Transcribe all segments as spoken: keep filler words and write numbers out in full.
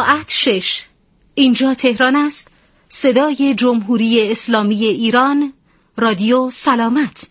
ساعت شش. اینجا تهران است. صدای جمهوری اسلامی ایران، رادیو سلامت.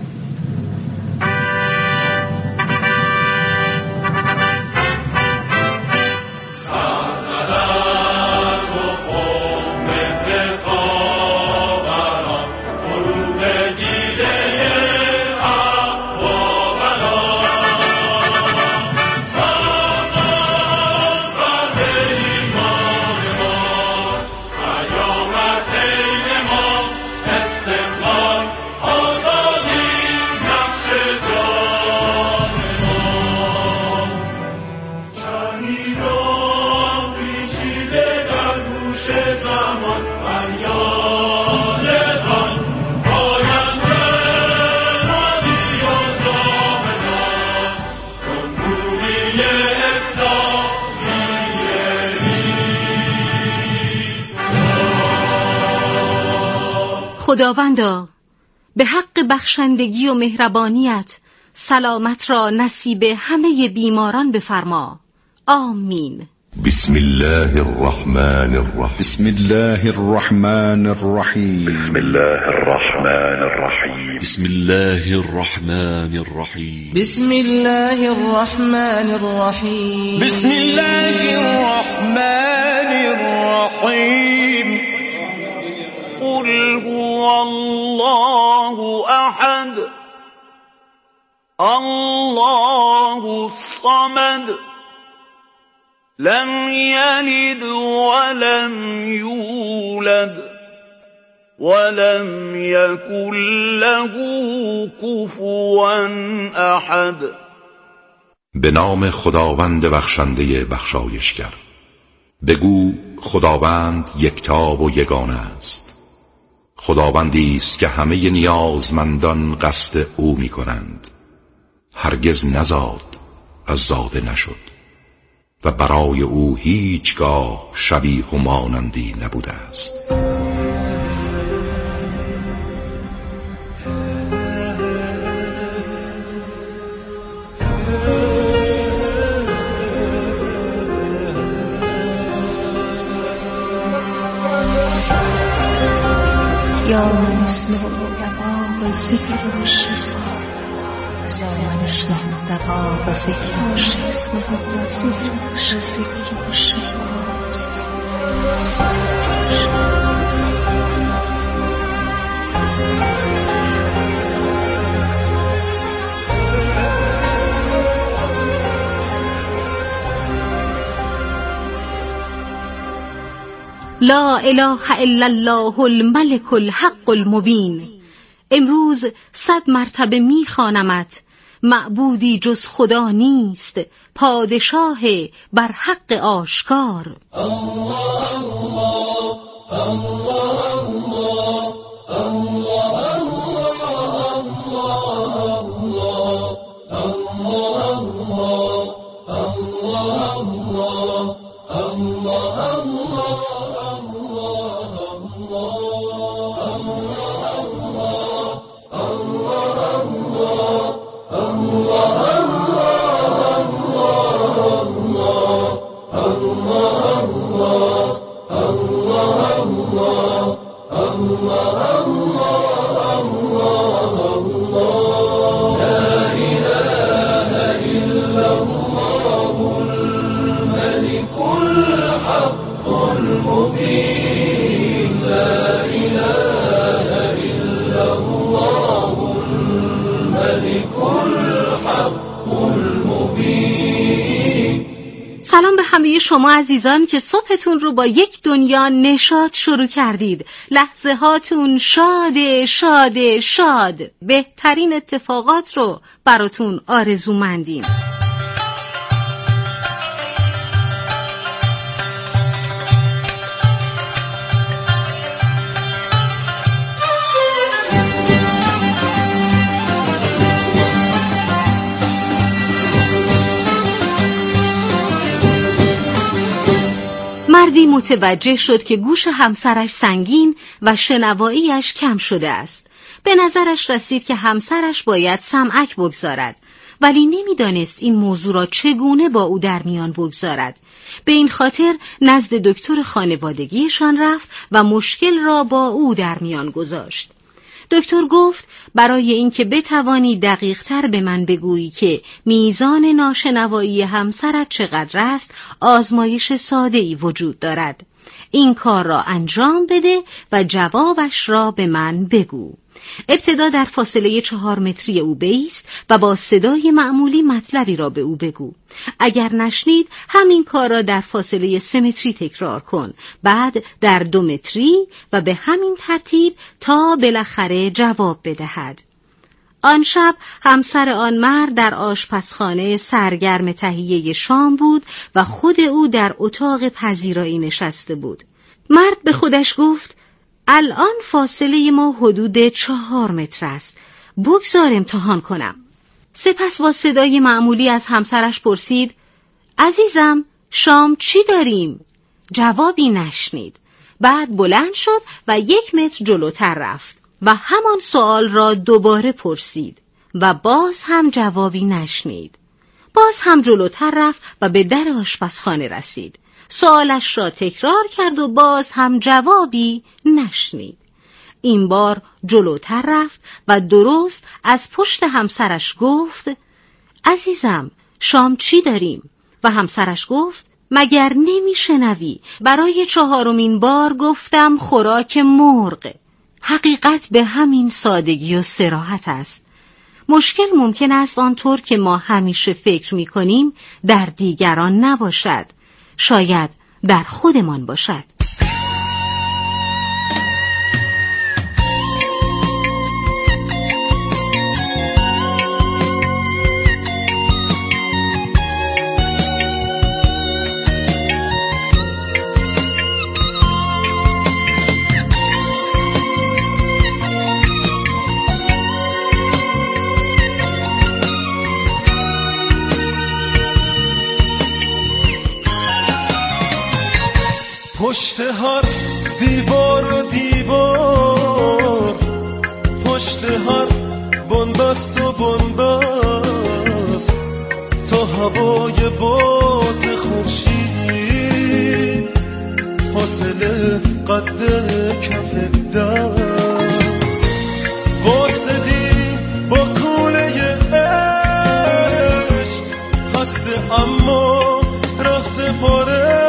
خداوندا به حق بخشندگی و مهربانیت سلامت را نصیب همه بیماران بفرما. آمین. بسم الله الرحمن الرحیم. بسم الله الرحمن الرحیم. بسم الله الرحمن الرحیم. بسم الله الرحمن الرحیم. بسم الله الرحمن الرحیم. بسم الله الرحمن الرحیم. قل هو الله احد الله الصمد لم يلد ولم يولد ولم يكن له كفوا احد. به نام خداوند بخشنده بخشایشگر. بگو خداوند یکتا و یگانه است. خداوندی است که همه نیازمندان قصد او می کنند. هرگز نزاد، از زاده نشد و برای او هیچگاه شبیه و مانندی نبوده است. یا من اسمه دباغ ذکر و شیزم یا من اسمه دباغ ذکر و شیزم ذکر و شیزم. لا اله الا الله الملك الحق المبین. امروز صد مرتبه می خوانمت معبودی جز خدا نیست، پادشاه بر حق آشکار. الله الله الله الله الله سلام به همه شما عزیزان که صبحتون رو با یک دنیا نشاط شروع کردید. لحظه هاتون شاد شاد شاد. بهترین اتفاقات رو براتون آرزومندیم. مردی متوجه شد که گوش همسرش سنگین و شنواییش کم شده است. به نظرش رسید که همسرش باید سمعک بگذارد ولی نمیدانست این موضوع را چگونه با او در میان بگذارد. به این خاطر نزد دکتر خانوادگیشان رفت و مشکل را با او در میان گذاشت. دکتر گفت برای اینکه بتوانی دقیق‌تر به من بگویی که میزان ناشنوایی همسرت چقدر است، آزمایش ساده‌ای وجود دارد. این کار را انجام بده و جوابش را به من بگو. ابتدا در فاصله چهار متری او بایست و با صدای معمولی مطلبی را به او بگو. اگر نشنید همین کار را در فاصله سه متری تکرار کن، بعد در دو متری و به همین ترتیب تا بالاخره جواب بدهد. آن شب همسر آن مرد در آشپزخانه سرگرم تهیه شام بود و خود او در اتاق پذیرایی نشسته بود. مرد به خودش گفت الان فاصله ما حدود چهار متر است. بگذار امتحان کنم. سپس با صدای معمولی از همسرش پرسید عزیزم شام چی داریم؟ جوابی نشنید. بعد بلند شد و یک متر جلوتر رفت و همان سوال را دوباره پرسید و باز هم جوابی نشنید. باز هم جلوتر رفت و به در آشپزخانه رسید. سوالش را تکرار کرد و باز هم جوابی نشنید. این بار جلوتر رفت و درست از پشت همسرش گفت عزیزم شام چی داریم؟ و همسرش گفت مگر نمیشنوی؟ برای چهارمین بار گفتم خوراک مرغ. حقیقت به همین سادگی و صراحت است. مشکل ممکن است آنطور که ما همیشه فکر می کنیم در دیگران نباشد. شاید در خودمان باشد. پشت هر دیوار و دیوار، پشت هر بنبست و بنبست، تا هوای باز خورشید فاصله قد کف دست. قاصدی با کوله عشق خسته اما رقص پاره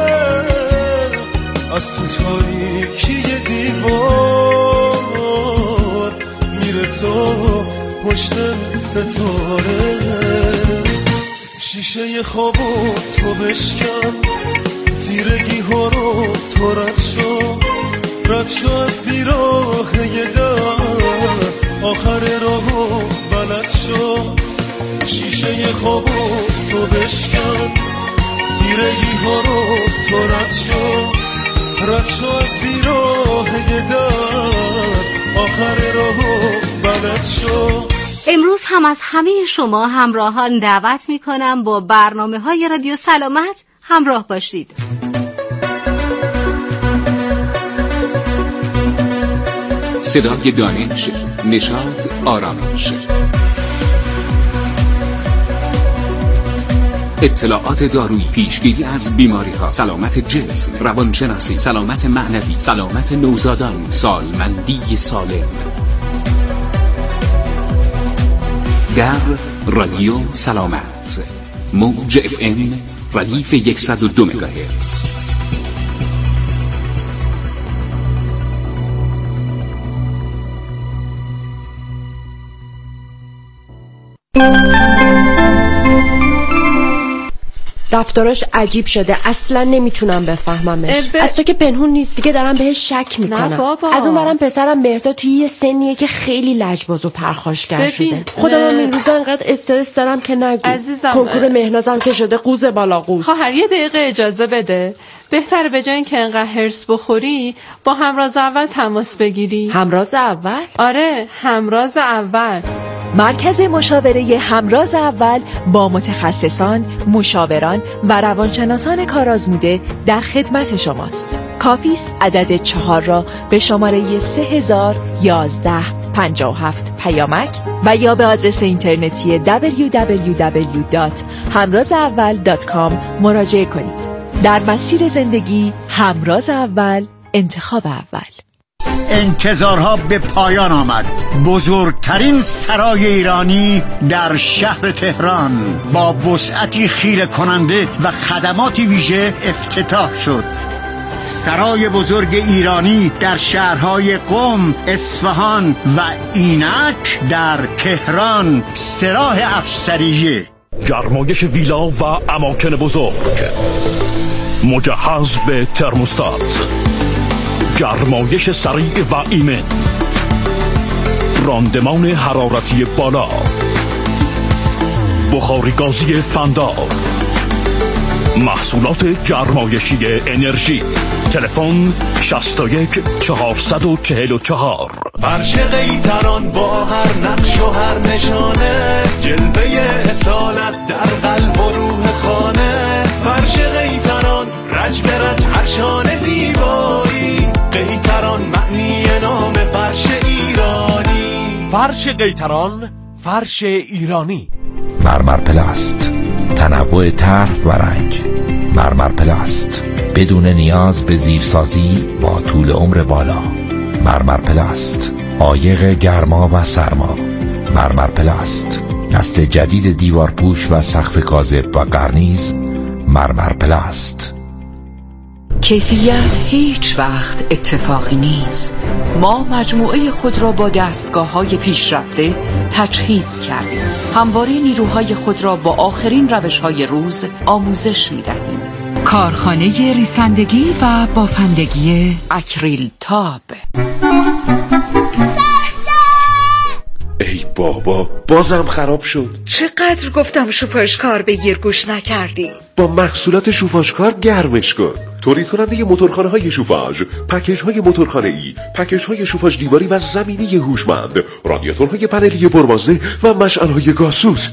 از تو تاریکی دیوار میره تا پشت ستاره. شیشه خوابو تو بشکن، تیرگی ها رو تو رد شو، رد شو از بیراه یه در، آخر راهو بلد شو. شیشه خوابو تو بشکن، تیرگی ها رو تو رد شو، رد شو از بیراه در، آخر راهو بلد شو. امروز هم از همه شما همراهان دعوت می کنم با برنامه های رادیو سلامت همراه باشید. صدای دانش، نشاط، آرامش، اطلاعات دارویی، پیشگیری از بیماری ها، سلامت جسم، روانشناسی، سلامت معنوی، سلامت نوزادان، سالمندی سالم. در رادیو سلامت، موج اف ام ردیف صد و دو مگاهرتز. رفتاراش عجیب شده، اصلا نمیتونم بفهممش. ب... از تو که پنهون نیست دیگه، دارم بهش شک میکنم. از اون برم پسرم مهرداد توی یه سنیه که خیلی لجباز و پرخاشگر شده. خودم هم این روزا انقدر استرس دارم که نگو. عزیزم کنکور مهنازم که شده قوز بالا قوز. خواهر یه دقیقه اجازه بده. بهتره به جای اینکه انقدر هرس بخوری با همراز اول تماس بگیری. همراز اول؟ آره، همراز اول. مرکز مشاوره همراز اول با متخصصان، مشاوران و روانشناسان کارآزموده در خدمت شماست. کافی است عدد چهار را به شماره سه هزار و یازده پنج هفت پیامک و یا به آدرس اینترنتی دبلیو دبلیو دبلیو دات همراز اول دات کام مراجعه کنید. در مسیر زندگی همراز اول، انتخاب اول. انتظارها به پایان آمد. بزرگترین سرای ایرانی در شهر تهران با وسعتی خیره کننده و خدماتی ویژه افتتاح شد. سرای بزرگ ایرانی در شهرهای قم، اصفهان و اینک در تهران، سراح افسریه. گرمایش ویلا و اماکن بزرگ، مجهز به ترموستات، گرمایش سریع و ایمن، راندمان حرارتی بالا، بخاری گازی فندار، محصولات گرمایشی انرژی. تلفن شصت و یک چهارصد و چهل و چهار. فرش قیطران با هر نقش و هر نشانه، جلوه اصالت در قلب و روح خانه. فرش قیطران رنج به رنج هر شانه زیبایی، قیطران معنی نام فرش ایرانی. فرش قیطران، فرش ایرانی. مرمر پلاست، تنوع طرح و رنگ. مرمر پلاست، بدون نیاز به زیرسازی با طول عمر بالا. مرمر پلاست، عایق گرما و سرما. مرمر پلاست، نسل جدید دیوارپوش و سقف کاذب و قرنیز. مرمر پلاست. کیفیت هیچ وقت اتفاقی نیست. ما مجموعه خود را با دستگاه‌های پیشرفته تجهیز کردیم. همواره نیروهای خود را با آخرین روش‌های روز آموزش می‌دهیم. کارخانه ریسندگی و بافندگی اکریل تاب. ای بابا، بازم خراب شد. چقدر گفتم شوفاژکار بگیر گوش نکردی. با محصولات شوفاژکار گرمش کن. تولید کننده موتورخانه های شوفاژ، پکیج های موتورخانه ای، پکیج های شوفاژ دیواری و زمینی هوشمند، رادیاتورهای پنلی پربازده و مشعل های گازسوز.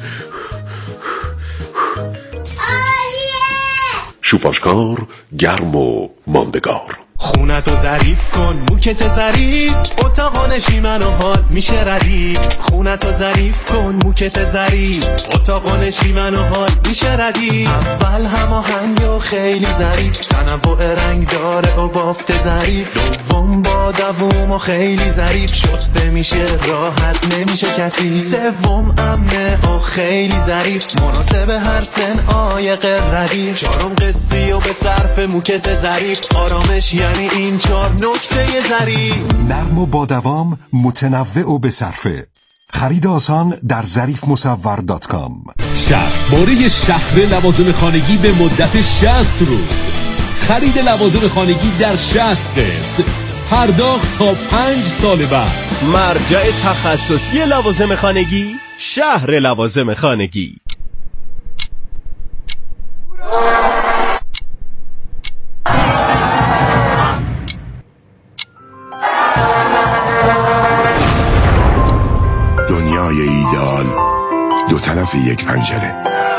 شوفاژکار، گرم و ماندگار. خونتو ظریف کن، موکت ظریف، اتاق نشیمن و حال میشه ردیف. خونتو ظریف کن، موکت ظریف، اتاق نشیمن و حال میشه ردیف. اول هماهنگ و خیلی ظریف، تنوع رنگ داره و بافت ظریف. دوم با دوم و خیلی ظریف، شسته میشه راحت نمیشه کسی. سوم امنه و خیلی ظریف، مناسب هر سن عایق ردیف. چهارم قسطی و به صرف موکت ظریف، آرامش یعنی این چهار نکته ظریف. نرم و با دوام، متنوع و به صرفه. خرید آسان در ظریف مصور دات کام. شصت باره شهر لوازم خانگی به مدت شصت روز. خرید لوازم خانگی در شصت قسط، پرداخت تا پنج سال بعد. مرجع تخصصی لوازم خانگی، شهر لوازم خانگی. دنیای ایدئال دو طرف یک پنجره.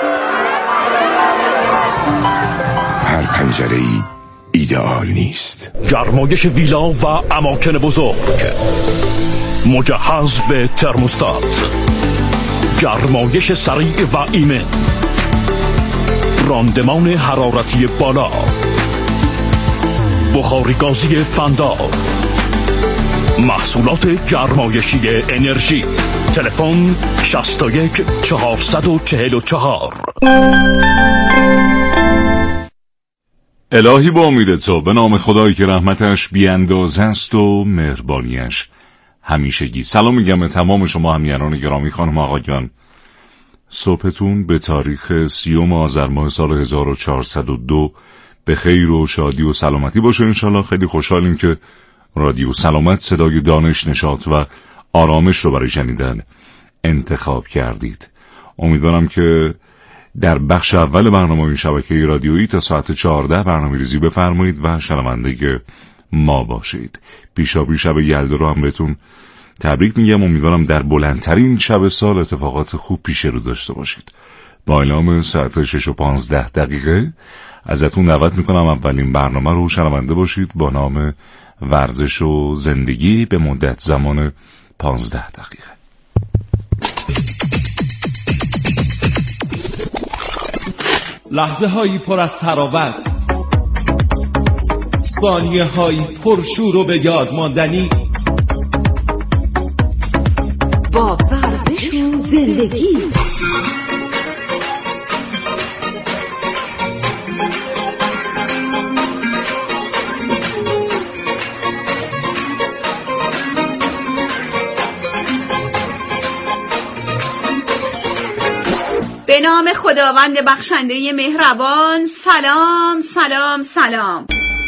هر پنجره ای ایدئال نیست. گرمایش ویلا و اماکن بزرگ، مجهز به ترموستات، گرمایش سریع و ایمن، راندمان حرارتی بالا، بخاری گازی فندار، محصولات گرمایشی انرژی. تلفن شصت و یک چهارصد و چهل و چهار. الهی با امید تو، به نام خدایی که رحمتش بی‌اندازه است و مهربانیش همیشگی. سلام میگم به تمام شما همیهنان گرامی، خانم آقایان. صبحتون به تاریخ سیوم آذر ماه سال هزار و چهارصد و دو به خیر و شادی و سلامتی باشه انشالله. خیلی خوشحالیم که رادیو سلامت صدای دانش، نشاط و آرامش رو برای شنیدن انتخاب کردید. امیدوارم که در بخش اول برنامه این شبکه رادیویی تا ساعت چهارده برنامه‌ریزی بفرمایید و شنونده ما باشید. پیشاپی شب یلدا رو هم بهتون تبریک میگم. امیدوارم در بلندترین شب سال اتفاقات خوب پیش رو داشته باشید. با اعلام ساعت شش و پانزده دقیقه ازتون دعوت میکنم اولین برنامه رو شنونده باشید با نام ورزش و زندگی به مدت زمان پانزده دقیقه. لحظه هایی پر از تراوت، ثانیه هایی پرشور و به یاد ماندنی، با ورزش و زندگی. به نام خداوند بخشنده مهربان. سلام سلام سلام.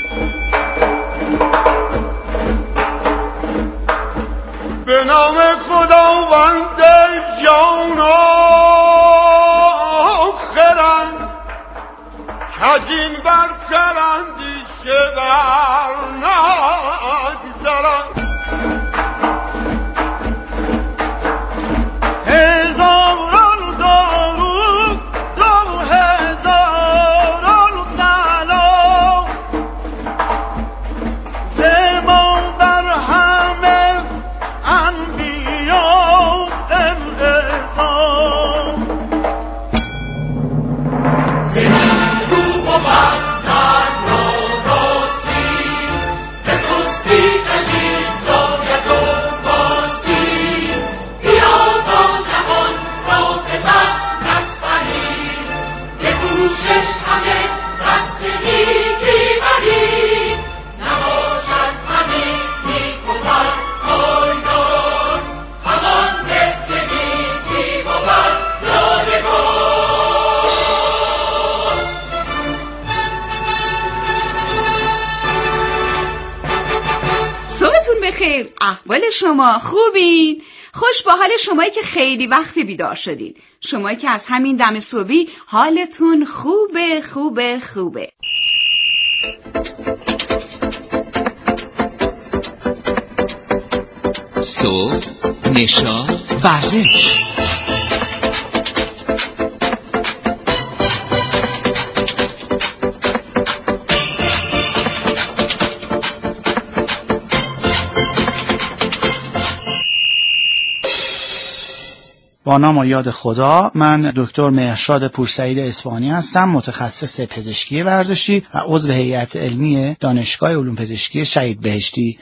به نام خداوند جان آخرم که این برتر اندیشه بر نگذرم. هزاران درود دو هزاران سلام زما بر همه انبیا انعظام. زمین رو بود در راستی ز سستی عجیب زاید و باستی. بیا تا جهان را به بد نسپریم، به کوشش همه دست نیکی بریم. نباشد همین نیک و بد پایدار، همان به که نیکی بود یادگار. صبحتون بخیر. احوال شما خوبین؟ خوش با حال شمایی که خیلی وقت بیدار شدین، شمایی که از همین دم صبحی حالتون خوبه خوبه خوبه. صبح، نشاط، ورزش. با نام و یاد خدا. من دکتر مهرشاد پورسعید اصفهانی هستم، متخصص پزشکی ورزشی و عضو هیئت علمی دانشگاه علوم پزشکی شهید بهشتی.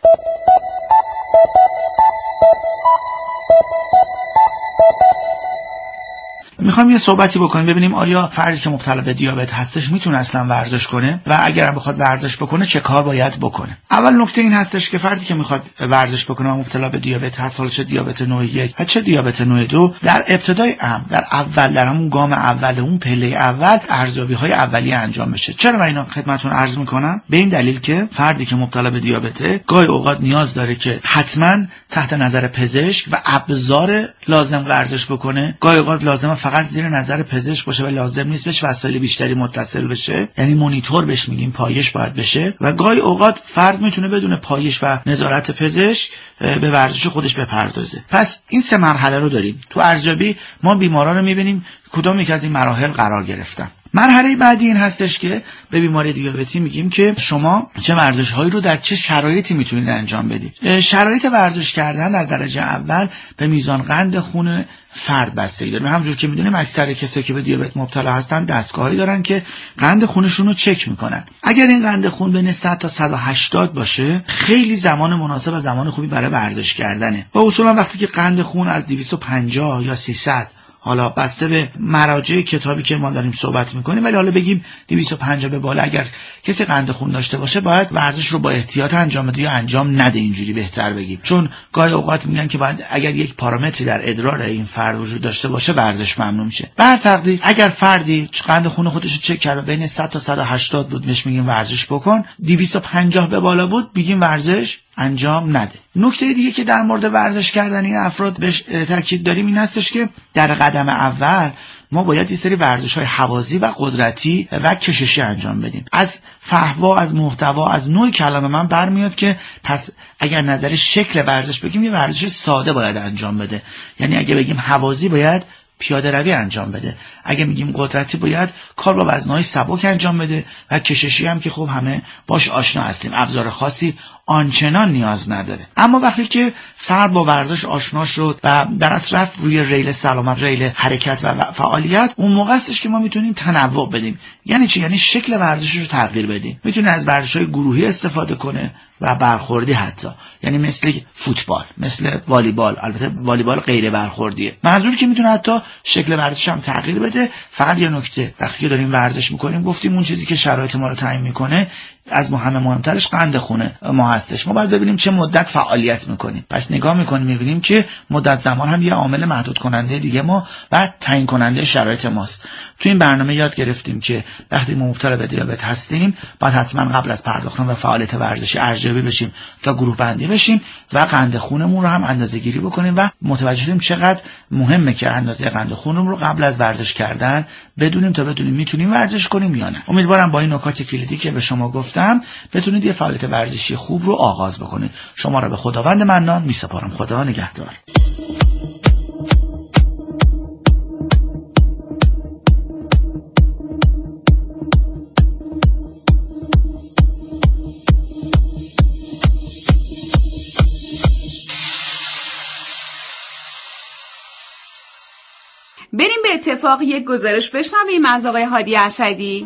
میخوام یه صحبتی بکنیم ببینیم آیا فردی که مبتلا به دیابت هستش میتونه اصلا ورزش کنه و اگر هم بخواد ورزش بکنه چه کار باید بکنه. اول نکته این هستش که فردی که میخواد ورزش بکنه و مبتلا به دیابت هست، حالا چه دیابت نوع یک و چه دیابت نوع دو، در ابتدای امر، در اول، در همون گام اول، اون پله اول، ارزیابی‌های اولیه انجام بشه. چرا من اینو خدمتتون عرض میکنم؟ به این دلیل که فردی که مبتلا به دیابته گاهی اوقات نیاز داره که حتما تحت نظر پزشک و ابزار لازم ورزش بکنه. گاهی اوقات لازمه فقط زیر نظر پزشک باشه و لازم نیست بهش وسایل بیشتری متصل بشه، یعنی مانیتور بهش میگیم، پایش باید بشه. و گاهی اوقات فرد میتونه بدون پایش و نظارت پزشک به ورزش خودش بپردازه. پس این سه مرحله رو داریم. تو ارزیابی ما بیماران رو میبینیم کدام یک از این مراحل قرار گرفتن. مرحله بعدی این هستش که به بیماری دیابتی میگیم که شما چه ورزش‌هایی رو در چه شرایطی میتونید انجام بدید. شرایط ورزش کردن در درجه اول به میزان قند خون فرد بستگی داره. همونجور که میدونیم اکثر کسایی که به دیابت مبتلا هستن دستگاهی دارن که قند خونشون رو چک میکنن. اگر این قند خون بین صد تا صد و هشتاد باشه، خیلی زمان مناسب و زمان خوبی برای ورزش کردنه. و اصولا وقتی که قند خون از دویست و پنجاه یا سیصد، حالا بسته به مراجع کتابی که ما داریم صحبت میکنیم، ولی حالا بگیم دویست و پنجاه به بالا، اگر کسی قند خون داشته باشه باید ورزش رو با احتیاط انجام بده یا انجام نده، اینجوری بهتر بگیم. چون گاهی اوقات میگن که باید اگر یک پارامتری در ادرار این فرد وجود داشته باشه ورزش ممنوع میشه. بر تقدیر اگر فردی قند خون خودش رو چک کرد بین صد تا صد و هشتاد بود، بهش میگیم ورزش بکن. دویست و پنجاه به بالا بود میگیم ورزش انجام نده. نکته دیگه که در مورد ورزش کردن این افراد بهش تاکید داریم این هستش که در قدم اول ما باید یه سری ورزش‌های هوازی و قدرتی و کششی انجام بدیم. از فحوا، از محتوا، از نوع کلمه من برمیاد که پس اگر نظر شکل ورزش بگیم یه ورزش ساده باید انجام بده. یعنی اگه بگیم هوازی باید پیاده روی انجام بده، اگه میگیم قدرتی باید کار با وزنهای سبک انجام بده، و کششی هم که خب همه باش آشنا هستیم، ابزار خاصی آنچنان نیاز نداره. اما وقتی که فرد با ورزش آشنا شد و در اصل رفت روی ریل سلامت، ریل حرکت و فعالیت، اون موقع استش که ما میتونیم تنوع بدیم. یعنی چی؟ یعنی شکل ورزشش رو تغییر بدیم. میتونه از ورزش‌های گروهی استفاده کنه و برخوردی، حتی یعنی مثل فوتبال، مثل والیبال. البته والیبال غیر برخوردیه. منظور که میتونه حتی شکل ورزش هم تغییر بده. فقط یه نکته، وقتی که داریم ورزش میکنیم گفتیم اون چیزی که شرایط ما رو تعیین میکنه از همه مهمترش قند خونه ما هستش. ما باید ببینیم چه مدت فعالیت میکنیم. پس نگاه میکنیم میبینیم که مدت زمان هم یه عامل محدود کننده دیگه ما و تعیین کننده شرایط ماست. تو این برنامه یاد گرفتیم که وقتی ما مبتلا به دیابت هستیم باید حتما قبل از پرداختن به فعالیت ورزشی ارزیابی بشیم تا گروه بندی بشیم و قند خونمون رو هم اندازه‌گیری بکنیم و متوجه شیم چقدر مهمه که اندازه قند خونمون رو قبل از ورزش کردن بدونیم تا بدونیم میتونیم ورزش کنیم یا نه. امیدوارم با این نکات کلیدی که به شما گفتم بتونید یه فعالیت ورزشی خوب رو آغاز بکنید. شما را به خداوند منان میسپارم. خدا نگهدار. بریم به اتفاق یک گزارش بشنویم از آقای هادی اسدی.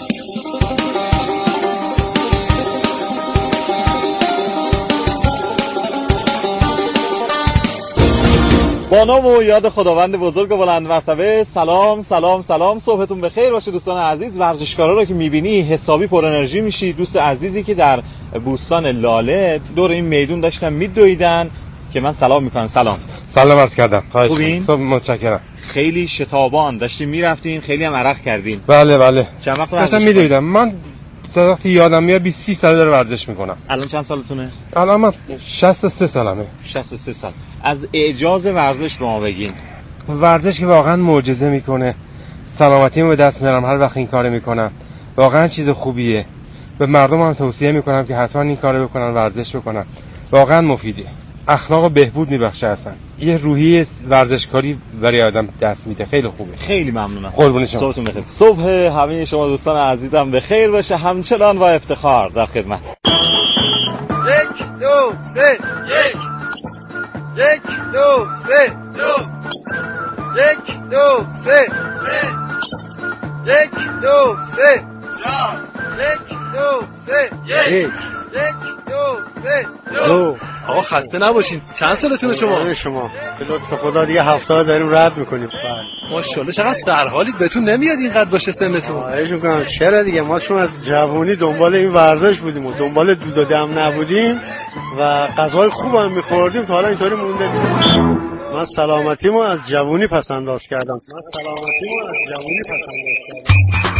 با نام و یاد خداوند بزرگ و بلند مرتبه. سلام سلام سلام، صبحتون بخیر باشه دوستان عزیز. ورزشکارا رو که میبینی حسابی پر انرژی میشی. دوست عزیزی که در بوستان لاله دور این میدون داشتن میدویدن که من سلام میکنم. سلام سلام عرض کردم. خوبین؟ خب متشکرم. خیلی شتابان داشتیم میرفتین، خیلی هم عرق کردین. بله بله. چند وقت داشتم میدویدم. من تا وقتی یادم میاد بیست سی سال داره ورزش میکنم. الان چند سالتونه؟ الان من شصت و سه سالمه. شصت و سه سال. از اعجاز ورزش به ما بگین. ورزش که واقعا معجزه میکنه. سلامتیمو به دست میارم هر وقت این کارو میکنم. واقعا چیز خوبیه. به مردم هم توصیه میکنم که حتما این کارو بکنن، ورزش بکنن. واقعا مفیده. اخلاق بهبود میبخشه اصلا. یه روحیه ورزشکاری برای آدم دست میده. خیلی خوبه. خیلی ممنونم. قربون شما. صبحتون بخیر. صبح همه شما دوستان عزیزم بخیر باشه، همچنان با افتخار در خدمت. یک دو سه یک یک دو سه دو یک دو سه سه یک دو سه چهار یک دو سه یک یک دو سه دو. آقا خسته نباشین. چند سالتونه شما؟ شما به لطف خدا دیگه هفتاد داریم رد میکنیم. ماشاءالله چقدر سرحالید. بهتون نمیاد اینقدر باشه سنتون؟ خواهش میکنم. چرا دیگه، ما چون از جوانی دنبال این ورزش بودیم و دنبال دود و دم نبودیم و غذای خوب هم میخوردیم تا حالا اینطوری مونده دیدیم. من سلامتیمو از جوانی پس انداز کردم. من سلامتیمو از جوانی پس انداز کردم.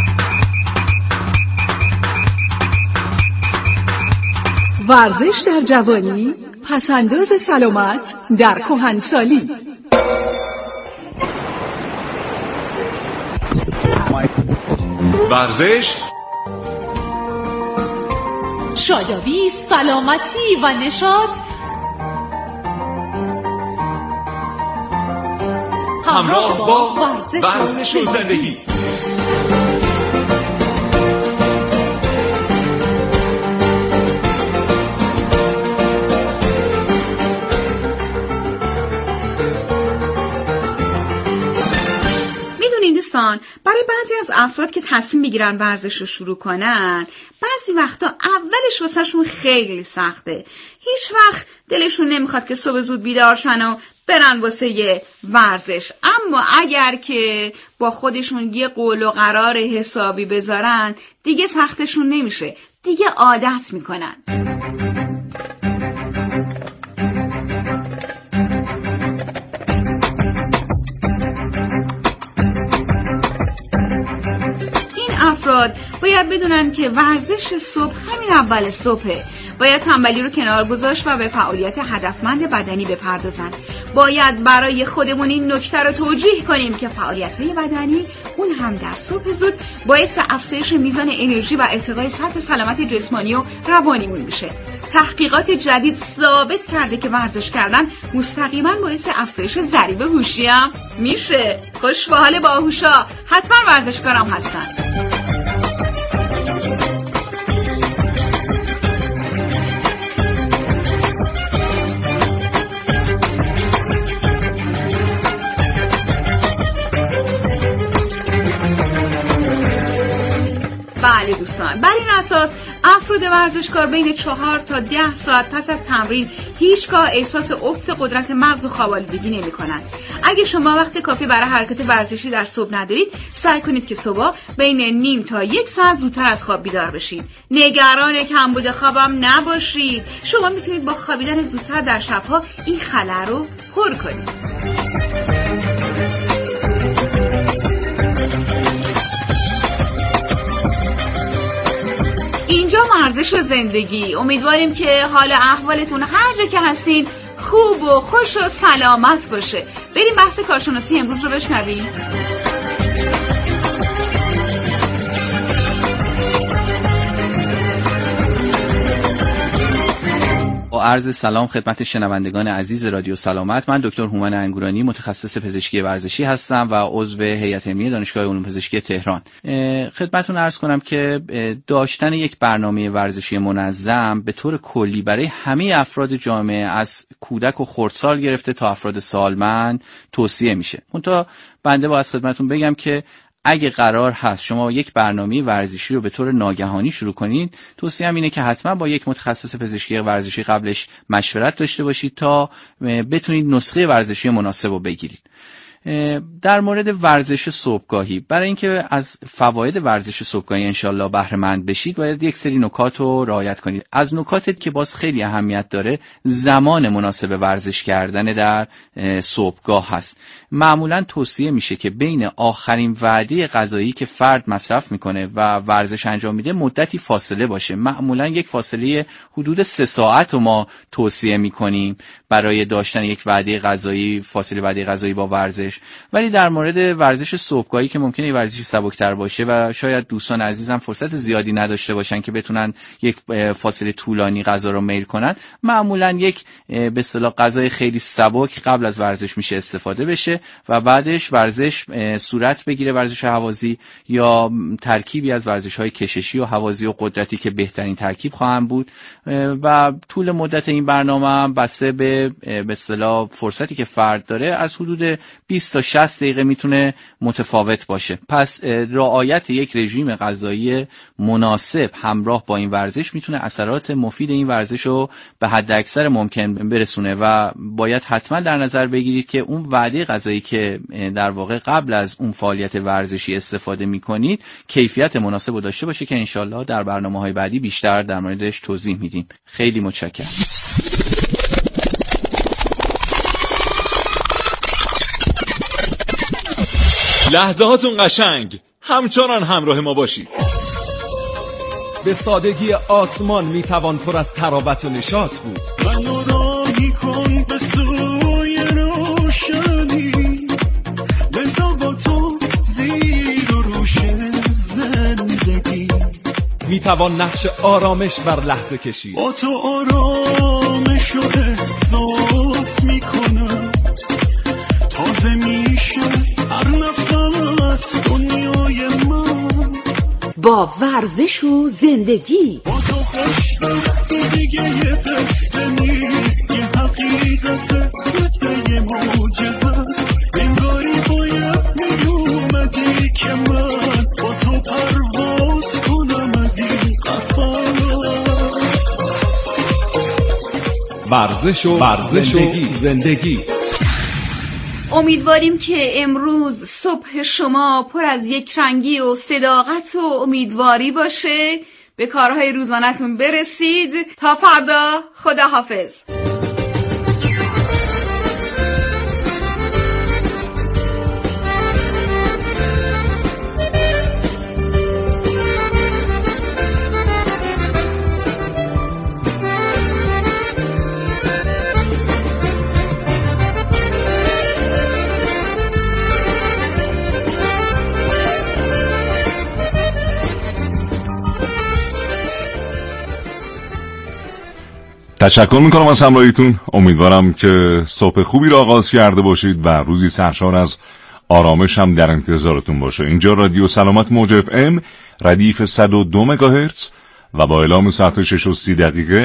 ورزش در جوانی، پسنداز سلامت در کهنسالی. ورزش، شادابی، سلامتی و نشاط همراه با ورزش و زندگی. برای بعضی از افراد که تصمیم میگیرن ورزش رو شروع کنن، بعضی وقتا اولش واسهشون خیلی سخته. هیچ وقت دلشون نمیخواد که صبح زود بیدار شن و برن واسه یه ورزش. اما اگر که با خودشون یه قول و قرار حسابی بذارن دیگه سختشون نمیشه، دیگه عادت میکنن. افراد باید بدونن که ورزش صبح همین اول صبحه. باید تنبلی رو کنار گذاشت و به فعالیت هدفمند بدنی بپردازن. باید برای خودمون این نکته رو توجیه کنیم که فعالیت‌های بدنی اون هم در صبح زود باعث افزایش میزان انرژی و ارتقای سطح سلامت جسمانی و روانیمون میشه. تحقیقات جدید ثابت کرده که ورزش کردن مستقیما باعث افزایش ضریب هوشی هم میشه. خوش به حال باهوشا، حتما ورزشکارم هستن. افراد ورزشکار بین چهار تا ده ساعت پس از تمرین هیچگاه احساس افت قدرت مغز و خواب آلودگی نمی‌کنند. اگه شما وقت کافی برای حرکت ورزشی در صبح ندارید، سعی کنید که صبح بین نیم تا یک ساعت زودتر از خواب بیدار بشید. نگران کمبود خوابم نباشید. شما میتونید با خوابیدن زودتر در شبها این خلأ رو پر کنید. اینجا ورزش و زندگی. امیدواریم که حال احوالتون هر جا که هستین خوب و خوش و سلامت باشه. بریم بحث کارشناسی امروز رو بشنویم. با عرض سلام خدمت شنوندگان عزیز رادیو سلامت، من دکتر هومن انگورانی متخصص پزشکی ورزشی هستم و عضو هیئت علمی دانشگاه علوم پزشکی تهران. خدمتتون عرض کنم که داشتن یک برنامه ورزشی منظم به طور کلی برای همه افراد جامعه از کودک و خردسال گرفته تا افراد سالمند توصیه میشه. منتها بنده با از خدمتتون بگم که اگه قرار هست شما یک برنامه ورزشی رو به طور ناگهانی شروع کنید، توصیه‌ام اینه که حتما با یک متخصص پزشکی ورزشی قبلش مشورت داشته باشید تا بتونید نسخه ورزشی مناسب رو بگیرید. در مورد ورزش صبحگاهی، برای اینکه از فواید ورزش صبحگاهی انشالله بهره مند بشید باید یک سری نکات رو رعایت کنید. از نکاتی که باز خیلی اهمیت داره زمان مناسب ورزش کردن در صبحگاه هست. معمولا توصیه میشه که بین آخرین وعده غذایی که فرد مصرف میکنه و ورزش انجام میده مدتی فاصله باشه. معمولا یک فاصله حدود سه ساعت رو ما توصیه میکنیم برای داشتن یک وعده غذایی، فاصله وعده غذایی با ورزش. ولی در مورد ورزش صبحگاهی که ممکنه ورزشی سبکتر باشه و شاید دوستان عزیزم فرصت زیادی نداشته باشن که بتونن یک فاصله طولانی غذا رو میل کنن، معمولا یک به اصطلاح غذای خیلی سبک قبل از ورزش میشه استفاده بشه و بعدش ورزش صورت بگیره، ورزش هوازی یا ترکیبی از ورزش‌های کششی و هوازی و قدرتی که بهترین ترکیب خواهند بود و طول مدت این برنامه هم بسته به به اصطلاح فرصتی که فرد داره از حدود بیست تا شصت دقیقه میتونه متفاوت باشه. پس رعایت یک رژیم غذایی مناسب همراه با این ورزش میتونه اثرات مفید این ورزش رو به حد اکثر ممکن برسونه و باید حتما در نظر بگیرید که اون وعده غذایی که در واقع قبل از اون فعالیت ورزشی استفاده میکنید کیفیت مناسب رو داشته باشه که انشالله در برنامه‌های بعدی بیشتر در موردش توضیح میدیم. خیلی متشکرم. لحظه هاتون قشنگ، همچنان همراه ما باشید. به سادگی آسمان میتوان پر از تراوت و نشاط بود. منو راهی کن به سوی روشنی، بزا با تو زیر و روش زندگی. میتوان نقش آرامش بر لحظه کشید. با تو آرامش و احساس میکنم، تازه میشه هر نفس دنیای من. با ورزش و زندگی با تو خوشبختی دیگه یه قصه نیست، یه حقیقت مثل یه معجزه است. انگاری باید میومدی که من با تو پرواز کنم از این قفس. ورزش و ورزش زندگی, و زندگی. امیدواریم که امروز صبح شما پر از یک رنگی و صداقت و امیدواری باشه. به کارهای روزانه‌تون برسید. تا فردا، خداحافظ. تشکر میکنم از همراهیتون. امیدوارم که صبح خوبی را آغاز کرده باشید و روزی سرشار از آرامش هم در انتظارتون باشه. اینجا رادیو سلامت موج اف ام ردیف صد و دو مگاهرتز و با اعلام ساعت شش و سی دقیقه